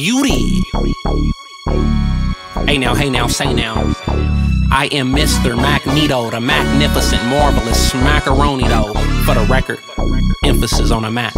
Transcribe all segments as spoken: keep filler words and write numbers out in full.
beauty. Hey now, hey now, say now. I am Mister Magneto, the magnificent, marvelous macaroni though. For the record, emphasis on the Mac.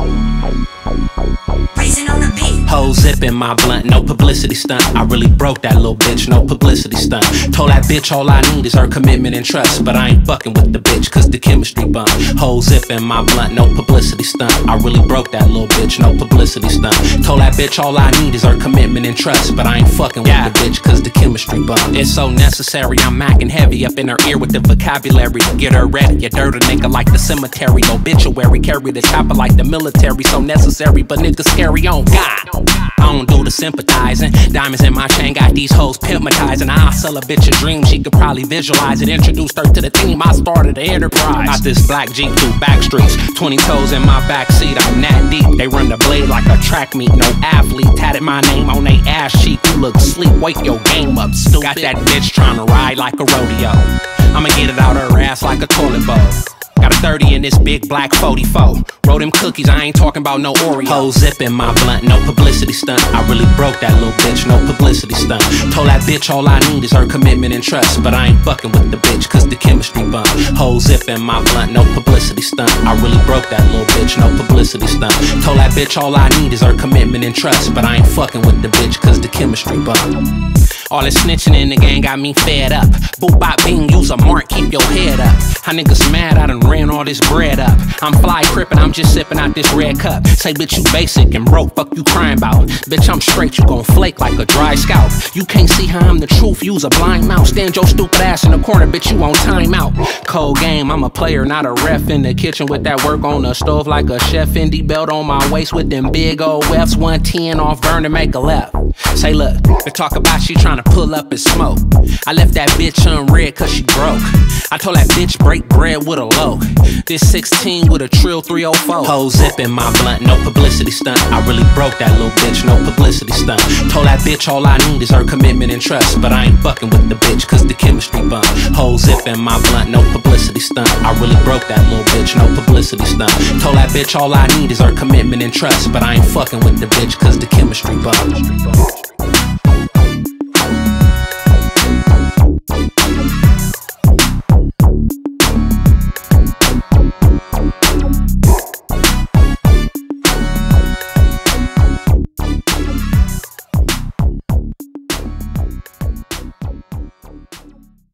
Raisin on the beat. Whole zip in my blunt, no publicity stunt. I really broke that little bitch, no publicity stunt. Told that bitch all I need is her commitment and trust, but I ain't fucking with the bitch cause the chemistry bump. Whole zip in my blunt, no publicity stunt. I really broke that little bitch, no publicity stunt. Told that bitch all I need is her commitment and trust, but I ain't fucking with yeah. the bitch cause the chemistry bump. It's so necessary, I'm macking heavy up in her ear with the vocabulary to get her ready. You dirt a nigga like the cemetery, obituary. Carry the chopper like the military, so necessary, but niggas carry on. God, I don't do the sympathizing. Diamonds in my chain got these hoes pimpmatizing. I'll sell a bitch a dream, she could probably visualize it. Introduced her to the team, I started the enterprise. Got this black Jeep through back streets, twenty toes in my backseat, I'm that deep. They run the blade like a track meet, no athlete. Tatted my name on they ass cheek. You look sleep, wake your game up, stupid. Got that bitch trying to ride like a rodeo. I'ma get it out her ass like a toilet bowl. Got a thirty in this big black forty-four. Roll them cookies, I ain't talking about no Oreo. Whole zip in my blunt, no publicity stunt. I really broke that little bitch, no publicity stunt. Told that bitch all I need is her commitment and trust, but I ain't fucking with the bitch cause the chemistry bump. Whole zip in my blunt, no publicity stunt. I really broke that little bitch, no publicity stunt. Told that bitch all I need is her commitment and trust, but I ain't fucking with the bitch cause the chemistry bump. All this snitching in the gang got me fed up. Boop bop bing, use a mark, keep your head up. How niggas mad, I done ran all this bread up. I'm fly crippin', I'm just sipping out this red cup. Say bitch you basic and broke, fuck you crying about. Bitch I'm straight, you gon' flake like a dry scalp. You can't see how I'm the truth, use a blind mouse. Stand your stupid ass in the corner, bitch you on timeout. Cold game, I'm a player, not a ref. In the kitchen with that work on the stove like a chef. Fendi belt on my waist with them big old F's. one ten off burn to make a left. Say look, they talk about she tryna pull up and smoke. I left that bitch unread cause she broke. I told that bitch break bread with a low. This sixteen with a trill three oh four. Whole zip in my blunt, no publicity stunt. I really broke that little bitch, no publicity stunt. Told that bitch all I need is her commitment and trust, but I ain't fucking with the bitch cause the chemistry bump. Whole zip in my blunt, no publicity stunt. I really broke that little bitch, no publicity stunt. Told that bitch all I need is her commitment and trust, but I ain't fucking with the bitch cause the chemistry bump.